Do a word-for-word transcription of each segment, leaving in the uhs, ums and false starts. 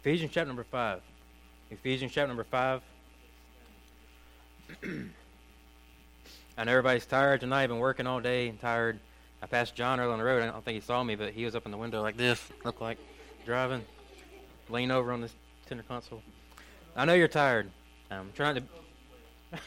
Ephesians chapter number five. Ephesians chapter number five. I know everybody's tired tonight. I've been working all day and tired. I passed John early on the road. I don't think he saw me, but he was up in the window like this, looked like driving, leaning over on this center console. I know you're tired. I'm trying to... I'm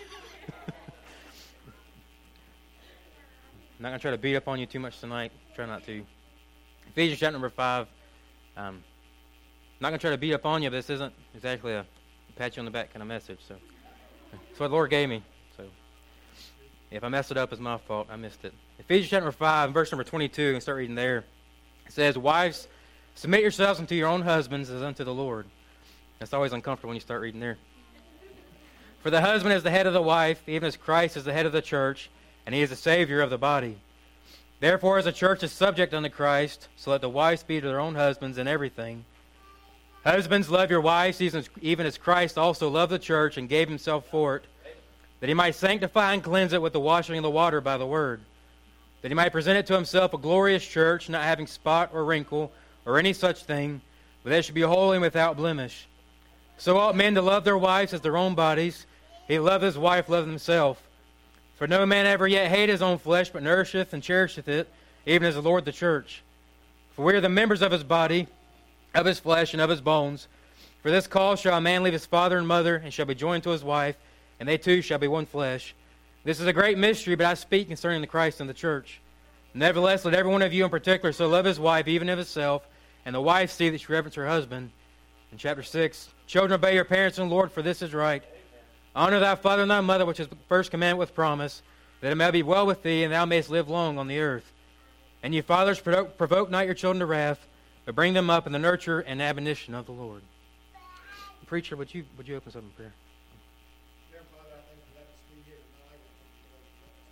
not going to try to beat up on you too much tonight. Try not to. Ephesians chapter number five. Um, I'm not going to try to beat up on you, but this isn't exactly a pat you on the back kind of message. So that's what the Lord gave me. So if I messed it up, it's my fault. I missed it. Ephesians chapter number five, verse number twenty-two, and start reading there. It says, "Wives, submit yourselves unto your own husbands as unto the Lord." That's always uncomfortable when you start reading there. "For the husband is the head of the wife, even as Christ is the head of the church, and he is the Savior of the body. Therefore, as the church is subject unto Christ, so let the wives be to their own husbands in everything. Husbands, love your wives, even as Christ also loved the church and gave himself for it, that he might sanctify and cleanse it with the washing of the water by the word, that he might present it to himself a glorious church, not having spot or wrinkle or any such thing, but that it should be holy and without blemish. So ought men to love their wives as their own bodies. He loved his wife, loved himself. For no man ever yet hated his own flesh, but nourisheth and cherisheth it, even as the Lord the church. For we are the members of his body, of his flesh, and of his bones. For this cause shall a man leave his father and mother, and shall be joined to his wife, and they two shall be one flesh. This is a great mystery, but I speak concerning the Christ and the church. Nevertheless, let every one of you in particular so love his wife, even of himself, and the wife see that she reverence her husband." In chapter six, "Children, obey your parents in the Lord, for this is right. Honor thy father and thy mother, which is the first commandment with promise, that it may be well with thee, and thou mayest live long on the earth. And ye fathers, provoke, provoke not your children to wrath, but bring them up in the nurture and admonition of the Lord." Preacher, would you would you open us up in prayer? Dear Father, I thank you for letting us be here tonight. I thank you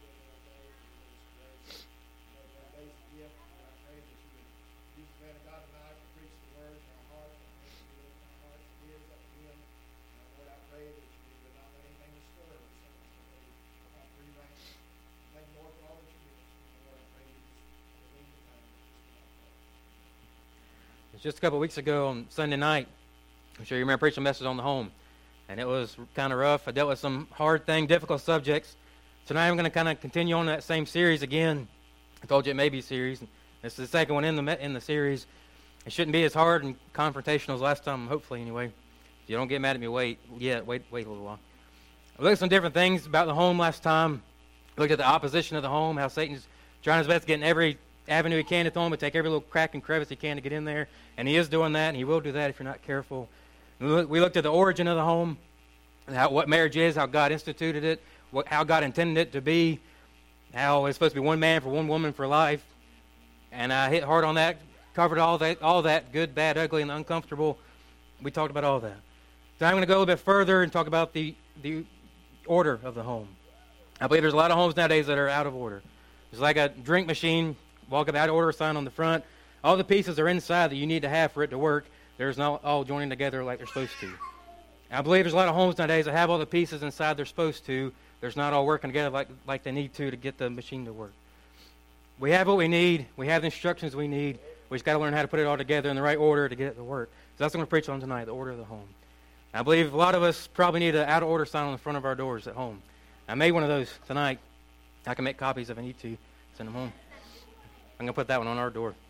for what amazing gift. And I pray that you would use the man of God tonight to preach the word in our hearts. I pray that you would open our hearts and ears up to him. And Lord, I pray that you would not let anything disturb us. I want free reign. Thank you, Lord, for all that you do. And Lord, I pray you just lead the time. It's just a couple of weeks ago on Sunday night. I'm sure you remember preaching a message on the home. And it was kind of rough. I dealt with some hard thing, difficult subjects. Tonight I'm going to kind of continue on that same series again. I told you it may be a series. This is the second one in the in the series. It shouldn't be as hard and confrontational as last time, hopefully anyway. If you don't get mad at me, wait. Yeah, wait, wait a little while. I looked at some different things about the home last time. I looked at the opposition of the home, how Satan's trying his best to get in every avenue he can at the home, but take every little crack and crevice he can to get in there. And he is doing that, and he will do that if you're not careful. We looked at the origin of the home, and how, what marriage is, how God instituted it, what, how God intended it to be, how it's supposed to be one man for one woman for life. And I hit hard on that, covered all that, all that good, bad, ugly, and uncomfortable. We talked about all that. So I'm going to go a little bit further and talk about the, the order of the home. I believe there's a lot of homes nowadays that are out of order. It's like a drink machine, walk up out of order sign on the front. All the pieces are inside that you need to have for it to work. There's not all joining together like they're supposed to. I believe there's a lot of homes nowadays that have all the pieces inside they're supposed to. There's not all working together like, like they need to to get the machine to work. We have what we need. We have the instructions we need. We just got to learn how to put it all together in the right order to get it to work. So that's what I'm going to preach on tonight, the order of the home. I believe a lot of us probably need an out-of-order sign on the front of our doors at home. I made one of those tonight. I can make copies if I need to. Send them home. I'm going to put that one on our door.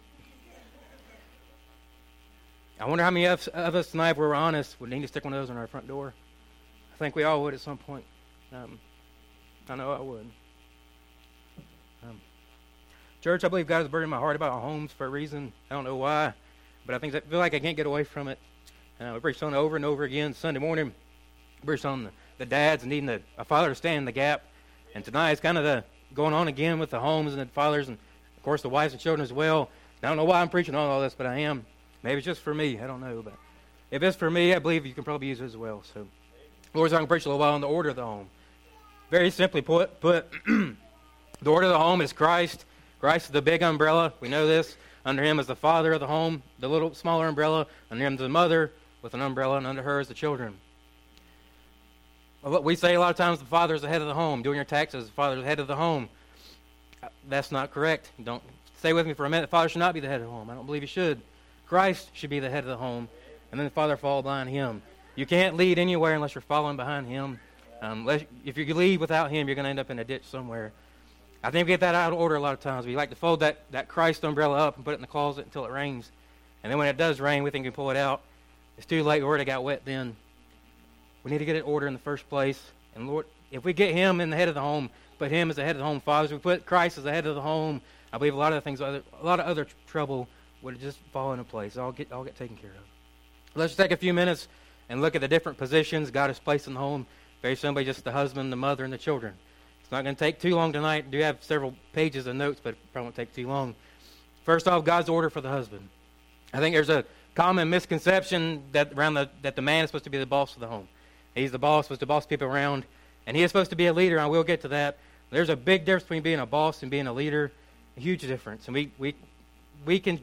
I wonder how many of us tonight, if we were honest, would need to stick one of those on our front door. I think we all would at some point. Um, I know I would. Um, church, I believe God has burdened my heart about homes for a reason. I don't know why, but I think I feel like I can't get away from it. Uh, we preached on it over and over again. Sunday morning, we preached on the, the dads needing a, a father to stand in the gap. And tonight it's kind of the going on again with the homes and the fathers and, of course, the wives and children as well. I don't know why I'm preaching on all this, but I am. Maybe it's just for me. I don't know. But if it's for me, I believe you can probably use it as well. So, Lord's I'm going to preach a little while on the order of the home. Very simply put, put the order of the home is Christ. Christ is the big umbrella. We know this. Under him is the father of the home, the little smaller umbrella. Under him is the mother with an umbrella, and under her is the children. Well, we say a lot of times the father is the head of the home. Doing your taxes, the father is the head of the home. That's not correct. Don't stay with me for a minute. The father should not be the head of the home. I don't believe he should. Christ should be the head of the home. and then the Father follow behind him. You can't lead anywhere unless you're following behind him. Um, unless, if you lead without him, you're going to end up in a ditch somewhere. I think we get that out of order a lot of times. We like to fold that, that Christ umbrella up and put it in the closet until it rains. And then when it does rain, we think we can pull it out. It's too late. We already got wet then. We need to get it in order in the first place. And Lord, if we get him in the head of the home, put him as the head of the home, fathers, we put Christ as the head of the home, I believe a lot of the things, a lot of other trouble would just fall into place. I'll get, I'll get taken care of. Let's just take a few minutes and look at the different positions God has placed in the home. Very simply, just the husband, the mother, and the children. It's not going to take too long tonight. I do have several pages of notes, but it probably won't take too long. First off, God's order for the husband. I think there's a common misconception that around the that the man is supposed to be the boss of the home. He's the boss, supposed to boss people around, and he is supposed to be a leader, and we'll get to that. There's a big difference between being a boss and being a leader, a huge difference. And we we we can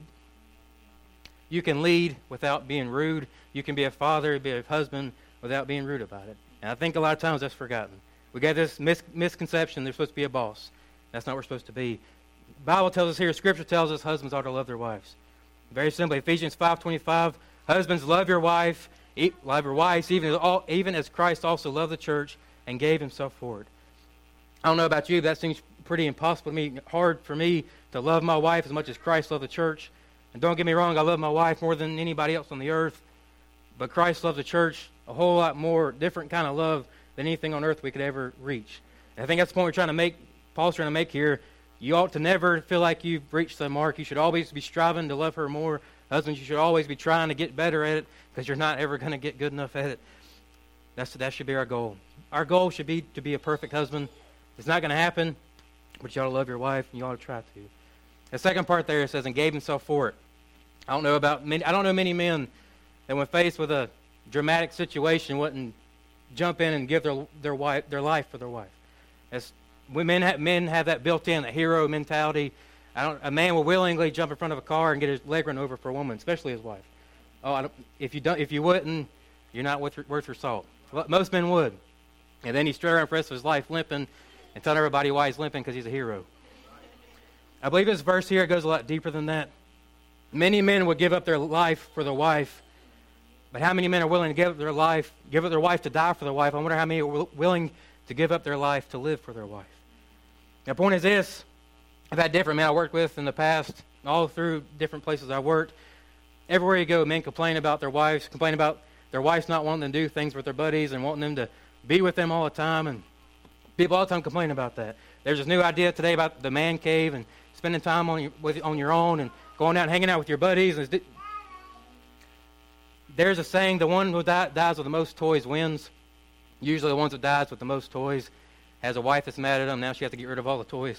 you can lead without being rude. You can be a father, be a husband without being rude about it. And I think a lot of times that's forgotten. We got this mis- misconception they're supposed to be a boss. That's not what we're supposed to be. The Bible tells us here, Scripture tells us husbands ought to love their wives. Very simply, Ephesians five twenty-five, husbands, love your wife, love your wives, even as, all, even as Christ also loved the church and gave himself for it. I don't know about you, but that seems pretty impossible to me, hard for me to love my wife as much as Christ loved the church. And don't get me wrong, I love my wife more than anybody else on the earth, but Christ loves the church a whole lot more, different kind of love than anything on earth we could ever reach. And I think that's the point we're trying to make, Paul's trying to make here. You ought to never feel like you've reached the mark. You should always be striving to love her more. Husbands, you should always be trying to get better at it because you're not ever going to get good enough at it. That's, that should be our goal. Our goal should be to be a perfect husband. It's not going to happen, but you ought to love your wife and you ought to try to. The second part there says, and gave himself for it. I don't know about many, I don't know many men that when faced with a dramatic situation wouldn't jump in and give their their wife their life for their wife. As men have, men have that built in, a hero mentality. I don't. A man will willingly jump in front of a car and get his leg run over for a woman, especially his wife. Oh, I don't, if you don't, if you wouldn't, you're not worth your, worth your salt. Most men would, and then he's straight around for the rest of his life limping and telling everybody why he's limping because he's a hero. I believe this verse here goes a lot deeper than that. Many men would give up their life for their wife. But how many men are willing to give up their life, give up their wife to die for their wife? I wonder how many are willing to give up their life to live for their wife. Now, the point is this. I've had different men I worked with in the past, all through different places I worked. Everywhere you go, men complain about their wives, complain about their wives not wanting them to do things with their buddies and wanting them to be with them all the time. And people all the time complain about that. There's this new idea today about the man cave and spending time on your, with, on your own and going out and hanging out with your buddies. And there's a saying, the one who die, dies with the most toys wins. Usually the ones that dies with the most toys has a wife that's mad at them. Now she has to get rid of all the toys.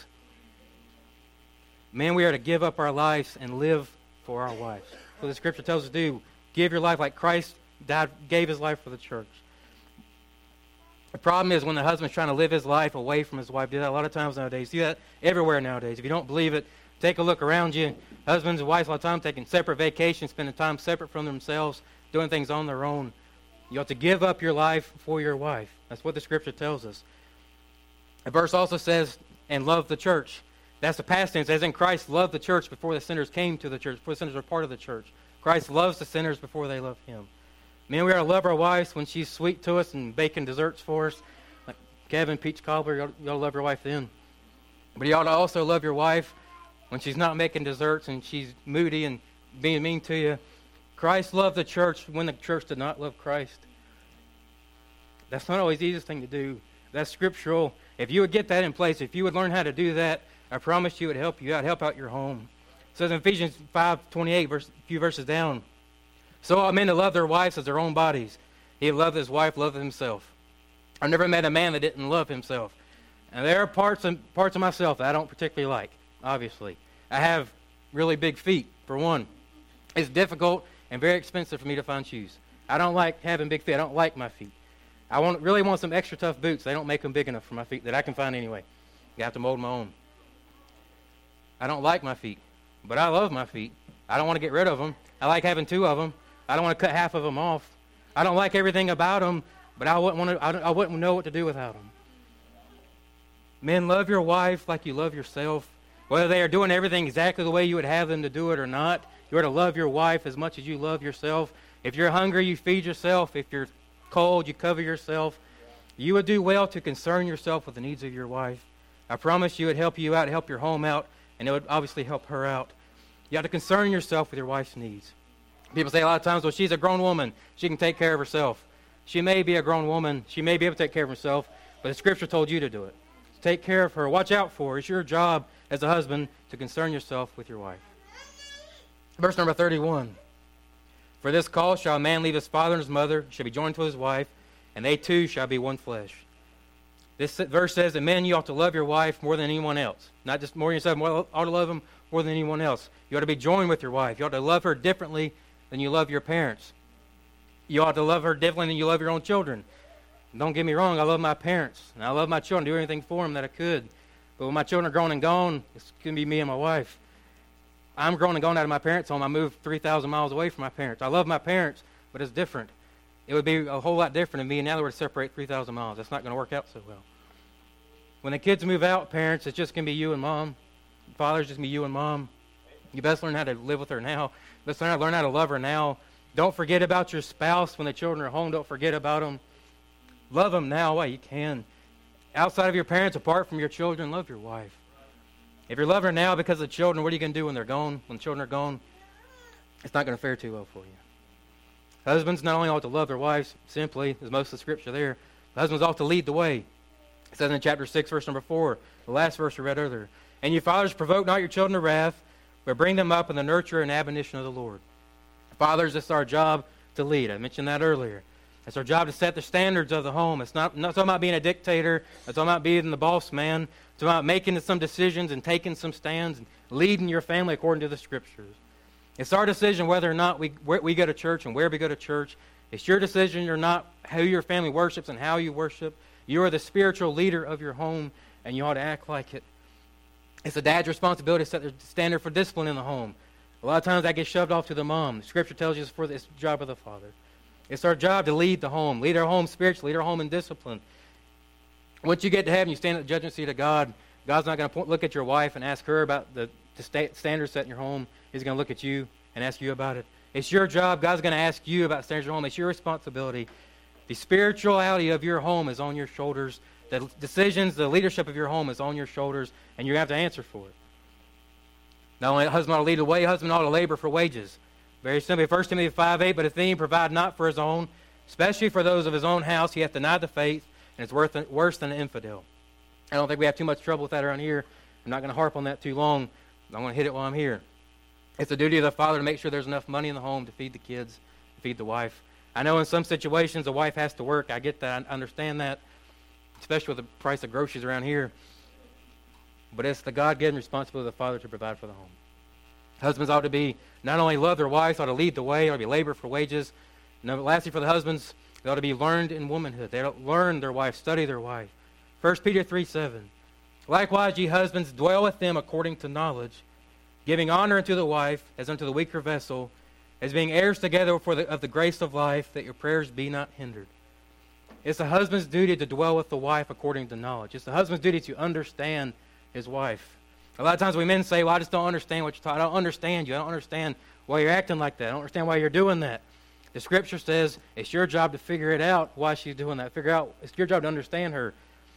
Men, we are to give up our lives and live for our wives. So the Scripture tells us to do. Give your life like Christ died, gave his life for the church. The problem is when the husband's trying to live his life away from his wife. Do that a lot of times nowadays. See that everywhere nowadays. If you don't believe it, take a look around you. Husbands and wives a lot of time taking separate vacations, spending time separate from themselves, doing things on their own. You ought to give up your life for your wife. That's what the Scripture tells us. The verse also says, and love the church. That's the past tense. As in Christ loved the church before the sinners came to the church, before the sinners were part of the church. Christ loves the sinners before they love him. Men, we ought to love our wives when she's sweet to us and baking desserts for us. Like Kevin, peach cobbler, you ought, you ought to love your wife then. But you ought to also love your wife when she's not making desserts and she's moody and being mean to you. Christ loved the church when the church did not love Christ. That's not always the easiest thing to do. That's scriptural. If you would get that in place, if you would learn how to do that, I promise you it would help you out, help out your home. It says in Ephesians five twenty-eight, verse, a few verses down, so ought men to love their wives as their own bodies. He loved his wife, loved himself. I've never met a man that didn't love himself. And there are parts of, parts of myself that I don't particularly like, obviously. I have really big feet, for one. It's difficult and very expensive for me to find shoes. I don't like having big feet. I don't like my feet. I want really want some extra tough boots. They don't make them big enough for my feet that I can find anyway. You have to mold my own. I don't like my feet, but I love my feet. I don't want to get rid of them. I like having two of them. I don't want to cut half of them off. I don't like everything about them, but I wouldn't want to. I, I wouldn't know what to do without them. Men, love your wife like you love yourself. Whether they are doing everything exactly the way you would have them to do it or not, you are to love your wife as much as you love yourself. If you're hungry, you feed yourself. If you're cold, you cover yourself. You would do well to concern yourself with the needs of your wife. I promise you it would help you out, help your home out, and it would obviously help her out. You have to concern yourself with your wife's needs. People say a lot of times, well, she's a grown woman. She can take care of herself. She may be a grown woman. She may be able to take care of herself, but the Scripture told you to do it. Take care of her. Watch out for her. It's your job as a husband to concern yourself with your wife. Verse number thirty-one. For this cause shall a man leave his father and his mother, shall be joined to his wife, and they two shall be one flesh. This verse says that men, you ought to love your wife more than anyone else. Not just more than yourself, you ought to love them more than anyone else. You ought to be joined with your wife. You ought to love her differently than you love your parents. You ought to love her differently than you love your own children. Don't get me wrong, I love my parents, and I love my children, do anything for them that I could. But when my children are grown and gone, it's going to be me and my wife. I'm grown and gone out of my parents' home. I moved three thousand miles away from my parents. I love my parents, but it's different. It would be a whole lot different if me and Natalie were to separate three thousand miles. That's not going to work out so well. When the kids move out, parents, it's just going to be you and mom. Father's just going to be you and mom. You best learn how to live with her now. Let's learn how to learn how to love her now. Don't forget about your spouse when the children are home. Don't forget about them. Love them now while you can. Outside of your parents, apart from your children, love your wife. If you love her now because of the children, what are you going to do when they're gone? When the children are gone? It's not going to fare too well for you. Husbands not only ought to love their wives simply, as most of the Scripture there, the husbands ought to lead the way. It says in chapter six, verse number four, the last verse we read earlier. And you fathers, provoke not your children to wrath, but bring them up in the nurture and admonition of the Lord. Fathers, it's our job to lead. I mentioned that earlier. It's our job to set the standards of the home. It's not, not talking about being a dictator. It's talking about being the boss man. It's about making some decisions and taking some stands and leading your family according to the Scriptures. It's our decision whether or not we where we go to church and where we go to church. It's your decision or not who your family worships and how you worship. You are the spiritual leader of your home, and you ought to act like it. It's a dad's responsibility to set the standard for discipline in the home. A lot of times that gets shoved off to the mom. The Scripture tells you it's for the job of the father. It's our job to lead the home, lead our home spiritually, lead our home in discipline. Once you get to heaven, you stand at the judgment seat of God. God's not going to look at your wife and ask her about the, the standards set in your home. He's going to look at you and ask you about it. It's your job. God's going to ask you about standards in your home. It's your responsibility. The spirituality of your home is on your shoulders. The decisions, the leadership of your home is on your shoulders, and you have to answer for it. Not only the husband ought to lead the way, husband ought to labor for wages. Very simply, First Timothy five eight, but if any provide not for his own, especially for those of his own house, he hath denied the faith, and it's worth, worse than an infidel. I don't think we have too much trouble with that around here. I'm not going to harp on that too long. I'm going to hit it while I'm here. It's the duty of the father to make sure there's enough money in the home to feed the kids, to feed the wife. I know in some situations the wife has to work. I get that. I understand that, especially with the price of groceries around here. But it's the God-given responsibility of the father to provide for the home. Husbands ought to be, not only love their wives, ought to lead the way, ought to be labor for wages. And lastly, for the husbands, they ought to be learned in womanhood. They ought to learn their wife, study their wife. First Peter three seven. Likewise, ye husbands, dwell with them according to knowledge, giving honor unto the wife as unto the weaker vessel, as being heirs together for the, of the grace of life, that your prayers be not hindered. It's the husband's duty to dwell with the wife according to knowledge. It's the husband's duty to understand his wife. A lot of times we men say, well, I just don't understand what you're talking. I don't understand you. I don't understand why you're acting like that. I don't understand why you're doing that. The Scripture says it's your job to figure it out why she's doing that. Figure out, it's your job to understand her.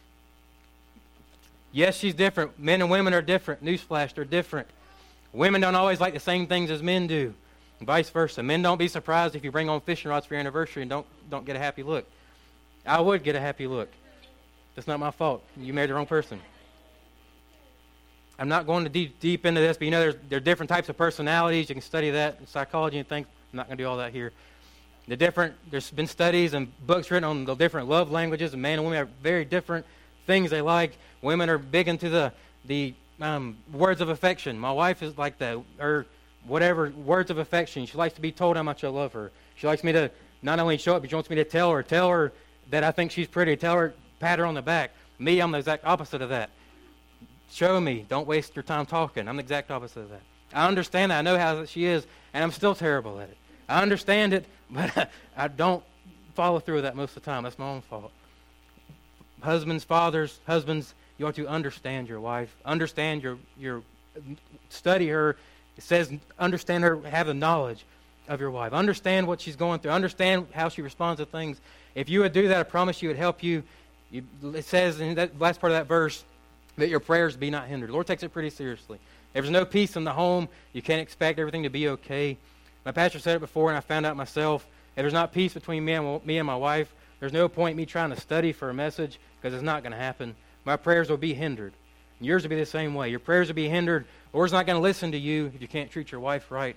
Yes, she's different. Men and women are different. Newsflash, they're different. Women don't always like the same things as men do, and vice versa. Men, don't be surprised if you bring on fishing rods for your anniversary and don't, don't get a happy look. I would get a happy look. That's not my fault. You married the wrong person. I'm not going to deep, deep into this, but you know there's, there are different types of personalities. You can study that in psychology and things. I'm not going to do all that here. The different, there's been studies and books written on the different love languages, and men and women have very different things they like. Women are big into the the um, words of affection. My wife is like that, or whatever, words of affection. She likes to be told how much I love her. She likes me to not only show it, but she wants me to tell her, tell her that I think she's pretty, tell her, pat her on the back. Me, I'm the exact opposite of that. Show me. Don't waste your time talking. I'm the exact opposite of that. I understand that. I know how she is, and I'm still terrible at it. I understand it, but I don't follow through with that most of the time. That's my own fault. Husbands, fathers, husbands, you ought to understand your wife. Understand your, your, study her. It says understand her, have the knowledge. of your wife. Understand what she's going through. Understand how she responds to things. If you would do that, I promise you it would help you. you. It says in that last part of that verse that your prayers be not hindered. The Lord takes it pretty seriously. If there's no peace in the home, you can't expect everything to be okay. My pastor said it before, and I found out myself. If there's not peace between me and, me and my wife, there's no point in me trying to study for a message because it's not going to happen. My prayers will be hindered. And yours will be the same way. Your prayers will be hindered. The Lord's not going to listen to you if you can't treat your wife right.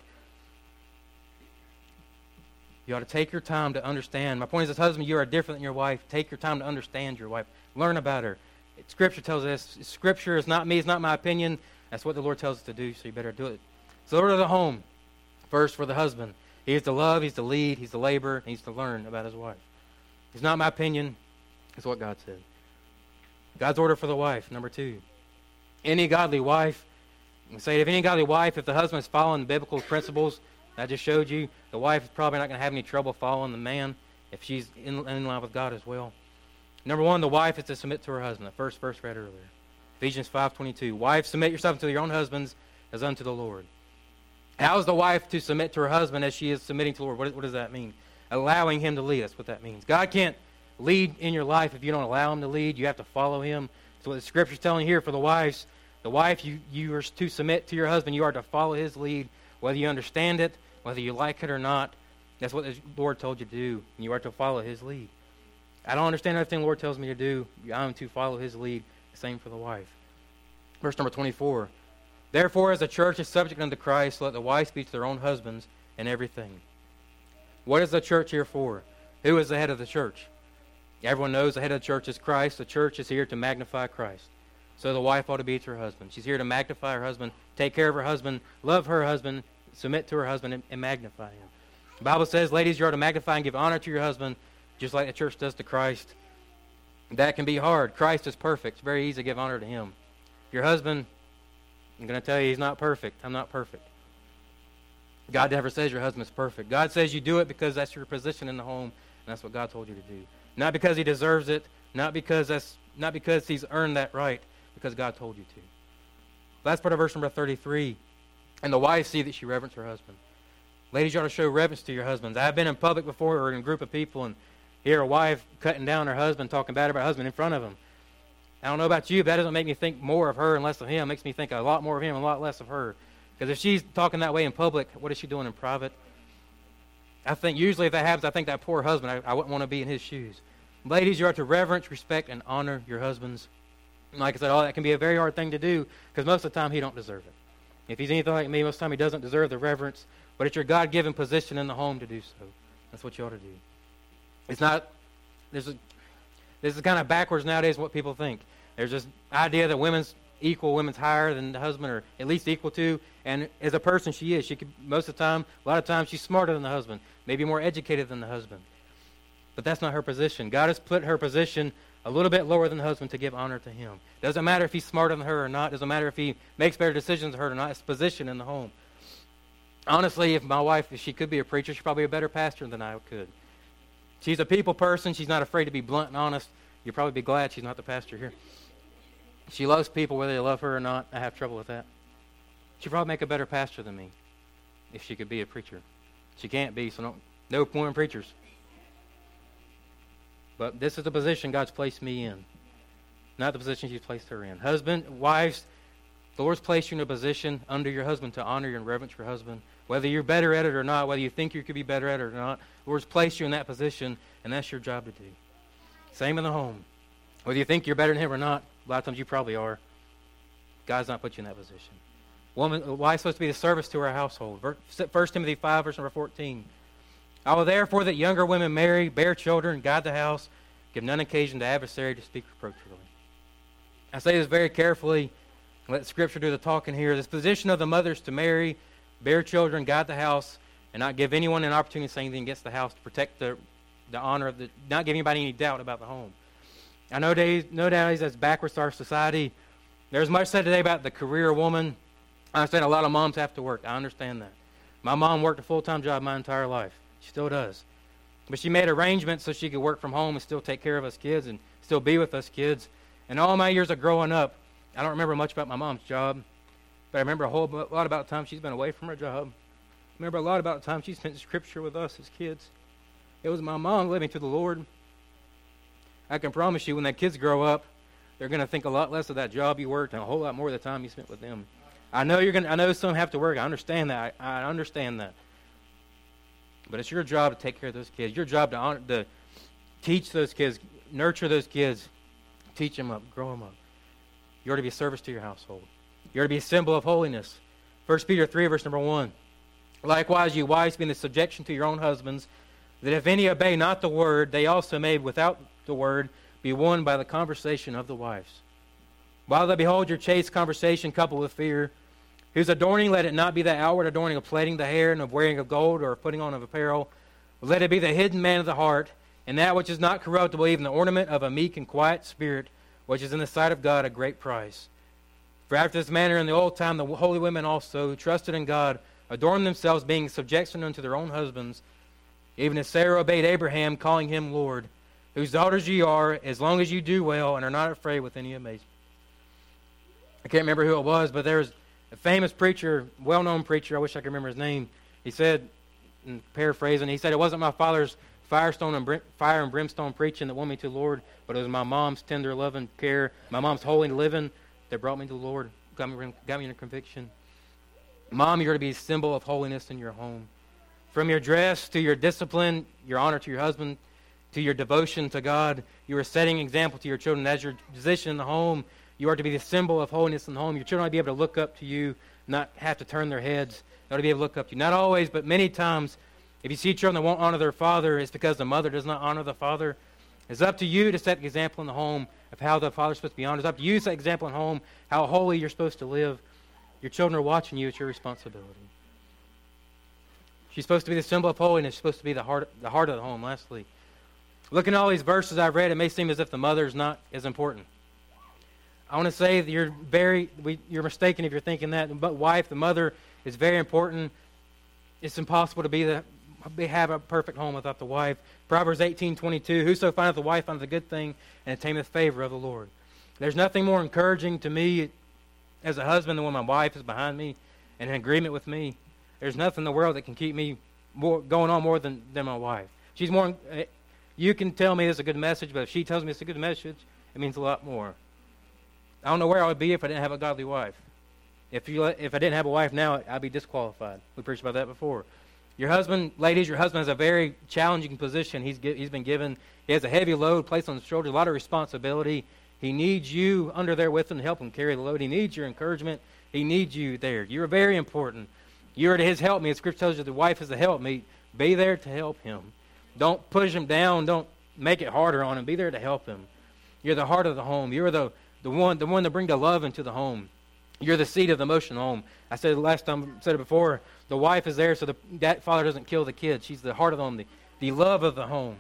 You ought to take your time to understand. My point is, as husband, you are different than your wife. Take your time to understand your wife. Learn about her. Scripture tells us, Scripture is not me, it's not my opinion. That's what the Lord tells us to do, so you better do it. So the Lord of the home, first for the husband. He is to love, he's to lead, he's to labor, and he's to learn about his wife. It's not my opinion, it's what God said. God's order for the wife, number two. Any godly wife, we say if any godly wife, if the husband is following biblical principles, I just showed you, the wife is probably not going to have any trouble following the man if she's in, in line with God as well. Number one, the wife is to submit to her husband. The first verse read earlier. Ephesians five twenty-two. Wives, submit yourself to your own husbands as unto the Lord. How is the wife to submit to her husband as she is submitting to the Lord? What, what does that mean? Allowing him to lead. That's what that means. God can't lead in your life if you don't allow him to lead. You have to follow him. So what the Scripture is telling here for the wives, the wife, you, you are to submit to your husband. You are to follow his lead, whether you understand it, whether you like it or not. That's what the Lord told you to do. And you are to follow his lead. I don't understand everything the Lord tells me to do. I am to follow his lead. Same for the wife. Verse number twenty-four. Therefore, as the church is subject unto Christ, let the wives speak to their own husbands in everything. What is the church here for? Who is the head of the church? Everyone knows the head of the church is Christ. The church is here to magnify Christ. So the wife ought to be to her husband. She's here to magnify her husband, take care of her husband, love her husband, submit to her husband, and, and magnify him. The Bible says, ladies, you are to magnify and give honor to your husband, just like the church does to Christ. That can be hard. Christ is perfect. It's very easy to give honor to him. Your husband, I'm going to tell you, he's not perfect. I'm not perfect. God never says your husband's perfect. God says you do it because that's your position in the home, and that's what God told you to do. Not because he deserves it, not because that's not because he's earned that right, because God told you to. Last part of verse number thirty-three. And the wife see that she reverence her husband. Ladies, you ought to show reverence to your husbands. I've been in public before or in a group of people and hear a wife cutting down her husband, talking bad about her husband in front of him. I don't know about you, but that doesn't make me think more of her and less of him. It makes me think a lot more of him and a lot less of her. Because if she's talking that way in public, what is she doing in private? I think usually if that happens, I think that poor husband, I, I wouldn't want to be in his shoes. Ladies, you are to reverence, respect, and honor your husbands. And like I said, oh, that can be a very hard thing to do because most of the time he don't deserve it. If he's anything like me, most of the time he doesn't deserve the reverence. But it's your God-given position in the home to do so. That's what you ought to do. It's not, there's a, this is kind of backwards nowadays what people think. There's this idea that women's equal, women's higher than the husband, or at least equal to. And as a person, she is. She could, most of the time, a lot of times, she's smarter than the husband, maybe more educated than the husband. But that's not her position. God has put her position a little bit lower than the husband to give honor to him. Doesn't matter if he's smarter than her or not. Doesn't matter if he makes better decisions than her or not. It's position in the home. Honestly, if my wife, if she could be a preacher, she's probably a better pastor than I could. She's a people person. She's not afraid to be blunt and honest. You'll probably be glad she's not the pastor here. She loves people whether they love her or not. I have trouble with that. She'd probably make a better pastor than me if she could be a preacher. She can't be, so don't, no point in preachers. But this is the position God's placed me in, not the position she's placed her in. Husband, wives, the Lord's placed you in a position under your husband to honor and reverence your husband. Whether you're better at it or not, whether you think you could be better at it or not, the Lord's placed you in that position, and that's your job to do. Same in the home. Whether you think you're better than him or not, a lot of times you probably are. God's not put you in that position. Woman, a wife's supposed to be the service to her household. First Timothy five, verse number fourteen. I will therefore that younger women marry, bear children, guide the house, give none occasion to adversary to speak reproachfully. I say this very carefully. Let Scripture do the talking here. This position of the mothers to marry, bear children, guide the house, and not give anyone an opportunity to say anything against the house to protect the, the honor of the, not give anybody any doubt about the home. I know days, no days that's backwards to our society. There's much said today about the career woman. I understand a lot of moms have to work. I understand that. My mom worked a full-time job my entire life. She still does. But she made arrangements so she could work from home and still take care of us kids and still be with us kids. And all my years of growing up, I don't remember much about my mom's job, but I remember a whole lot about the time she's been away from her job. remember a lot about the time she spent in Scripture with us as kids. It was my mom led me to the Lord. I can promise you, when that kids grow up, they're going to think a lot less of that job you worked and a whole lot more of the time you spent with them. I know you're going. I know some have to work. I understand that. I, I understand that. But it's your job to take care of those kids. Your job to honor, to teach those kids, nurture those kids, teach them up, grow them up. You are to be a service to your household. You are to be a symbol of holiness. First Peter three, verse number one. Likewise, you wives, be in the subjection to your own husbands, that if any obey not the word, they also may, without the word, be won by the conversation of the wives. While they behold your chaste conversation coupled with fear, whose adorning, let it not be the outward adorning of plaiting the hair and of wearing of gold or of putting on of apparel, but let it be the hidden man of the heart, and that which is not corruptible, even the ornament of a meek and quiet spirit, which is in the sight of God a great price. For after this manner in the old time the holy women also, who trusted in God, adorned themselves, being in subjection unto their own husbands, even as Sarah obeyed Abraham, calling him Lord, whose daughters ye are, as long as you do well and are not afraid with any amazement. I can't remember who it was, but there was a famous preacher, well-known preacher, I wish I could remember his name. He said, paraphrasing, he said, it wasn't my father's firestone and brim, fire and brimstone preaching that won me to the Lord, but it was my mom's tender, loving care, my mom's holy living that brought me to the Lord, got me, got me into conviction. Mom, you're to be a symbol of holiness in your home. From your dress to your discipline, your honor to your husband, to your devotion to God, you are setting an example to your children. As your position in the home, you are to be the symbol of holiness in the home. Your children ought to be able to look up to you, not have to turn their heads. They ought to be able to look up to you. Not always, but many times, if you see children that won't honor their father, it's because the mother does not honor the father. It's up to you to set the example in the home of how the father's supposed to be honored. It's up to you to set the example in home, how holy you're supposed to live. Your children are watching you. It's your responsibility. She's supposed to be the symbol of holiness. She's supposed to be the heart, the heart of the home, lastly. Looking at all these verses I've read, it may seem as if the mother is not as important. I want to say that you're very, we, you're mistaken if you're thinking that. But wife, the mother, is very important. It's impossible to be the, have a perfect home without the wife. Proverbs eighteen twenty-two, whoso findeth a wife findeth a good thing and attaineth favor of the Lord. There's nothing more encouraging to me as a husband than when my wife is behind me and in agreement with me. There's nothing in the world that can keep me more, going on more than, than my wife. She's more. You can tell me it's a good message, but if she tells me it's a good message, it means a lot more. I don't know where I would be if I didn't have a godly wife. If you if I didn't have a wife now, I'd be disqualified. We preached about that before. Your husband, ladies, your husband has a very challenging position. He's he's been given. He has a heavy load placed on his shoulders, a lot of responsibility. He needs you under there with him to help him carry the load. He needs your encouragement. He needs you there. You're very important. You're to his helpmeet. Scripture tells you the wife is the helpmeet. Be there to help him. Don't push him down. Don't make it harder on him. Be there to help him. You're the heart of the home. You're the, the one the one to bring the love into the home. You're the seed of the motion home. I said it last time, said it before, the wife is there so the that father doesn't kill the kid. She's the heart of the home, the, the love of the home.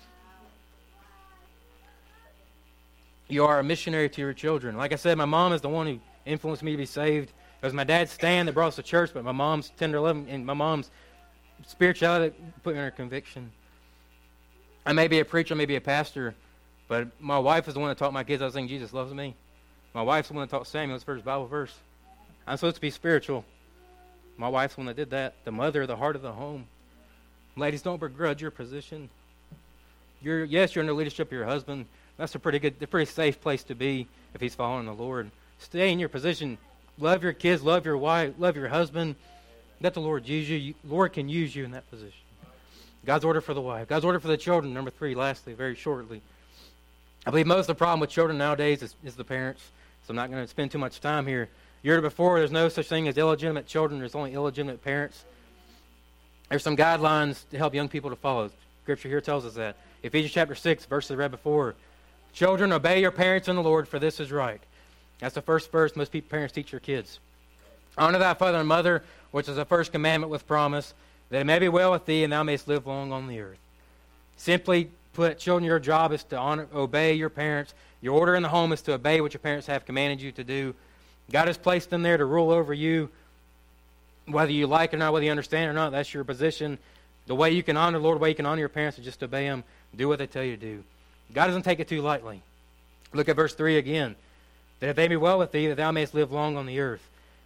You are a missionary to your children. Like I said, my mom is the one who influenced me to be saved. It was my dad's stand that brought us to church, but my mom's tender love and my mom's spirituality put me under conviction. I may be a preacher, I may be a pastor, but my wife is the one that taught my kids I was saying Jesus loves me. My wife's the one that taught Samuel his first Bible verse. I'm supposed to be spiritual. My wife's the one that did that. The mother, the heart of the home. Ladies, don't begrudge your position. You're yes, you're in the leadership of your husband. That's a pretty good, a pretty safe place to be if he's following the Lord. Stay in your position. Love your kids, love your wife, love your husband. Let the Lord use you. Lord can use you in that position. God's order for the wife. God's order for the children. Number three, lastly, very shortly. I believe most of the problem with children nowadays is, is the parents. So I'm not going to spend too much time here. You heard it before, there's no such thing as illegitimate children. There's only illegitimate parents. There's some guidelines to help young people to follow. Scripture here tells us that. Ephesians chapter six, verses I read before. Children, obey your parents in the Lord, for this is right. That's the first verse most people, parents teach their kids. Honor thy father and mother, which is the first commandment with promise, that it may be well with thee and thou mayest live long on the earth. Simply put, children, your job is to honor, obey your parents. Your order in the home is to obey what your parents have commanded you to do. God has placed them there to rule over you, whether you like it or not, whether you understand it or not. That's your position. The way you can honor the Lord, the way you can honor your parents is just obey them. Do what they tell you to do. God doesn't take it too lightly. Look at verse three again. That if they be well with thee, that thou mayest live long on the earth.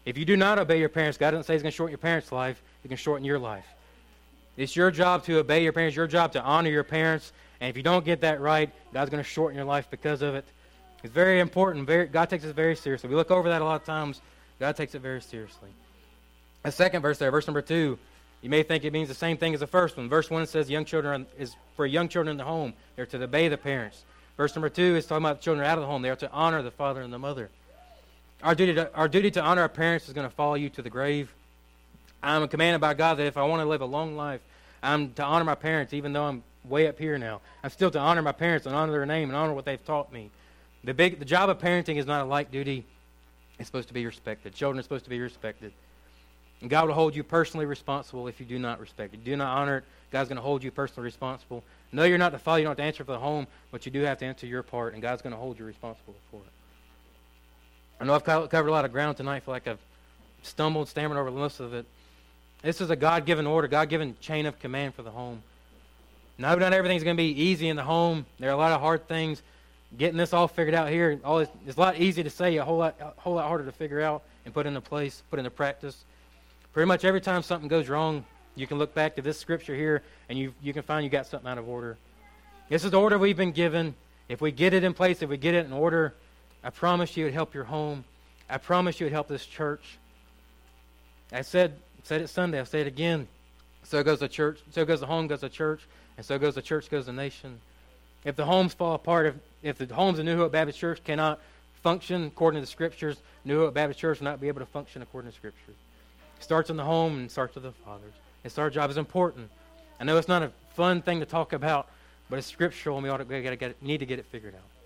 If you do not obey your parents, God doesn't say He's going to shorten your parents' life. He can shorten your life. It's your job to obey your parents, your job to honor your parents. And if you don't get that right, God's going to shorten your life because of it. It's very important. Very, God takes it very seriously. We look over that a lot of times. God takes it very seriously. The second verse there, verse number two, you may think it means the same thing as the first one. Verse one says young children is for young children in the home. They're to obey the parents. Verse number two is talking about children out of the home. They are to honor the father and the mother. Our duty to, our duty to honor our parents is going to follow you to the grave. I'm commanded by God that if I want to live a long life, I'm to honor my parents, even though I'm way up here now. I'm still to honor my parents and honor their name and honor what they've taught me. The big, the job of parenting is not a light duty. It's supposed to be respected. Children are supposed to be respected. And God will hold you personally responsible if you do not respect it. Do not honor it. God's going to hold you personally responsible. No, you're not the father. You don't have to answer for the home, but you do have to answer your part, and God's going to hold you responsible for it. I know I've covered a lot of ground tonight. I feel like I've stumbled, stammered over most of it. This is a God-given order, God-given chain of command for the home. No, not everything's going to be easy in the home. There are a lot of hard things. Getting this all figured out here, all this, it's a lot easier to say, a whole lot, a whole lot harder to figure out and put into place, put into practice. Pretty much every time something goes wrong, you can look back to this scripture here, and you you can find you got something out of order. This is the order we've been given. If we get it in place, if we get it in order, I promise you it would help your home. I promise you it would help this church. I said said it Sunday. I'll say it again. So goes the church. So goes the home, goes the church, and so goes the church, goes the nation. If the homes fall apart, if, if the homes of New Hope Baptist Church cannot function according to the Scriptures, New Hope Baptist Church will not be able to function according to Scripture. It starts in the home and starts with the fathers. It's our job. It's important. I know it's not a fun thing to talk about, but it's scriptural, and we ought to we gotta get it, need to get it figured out.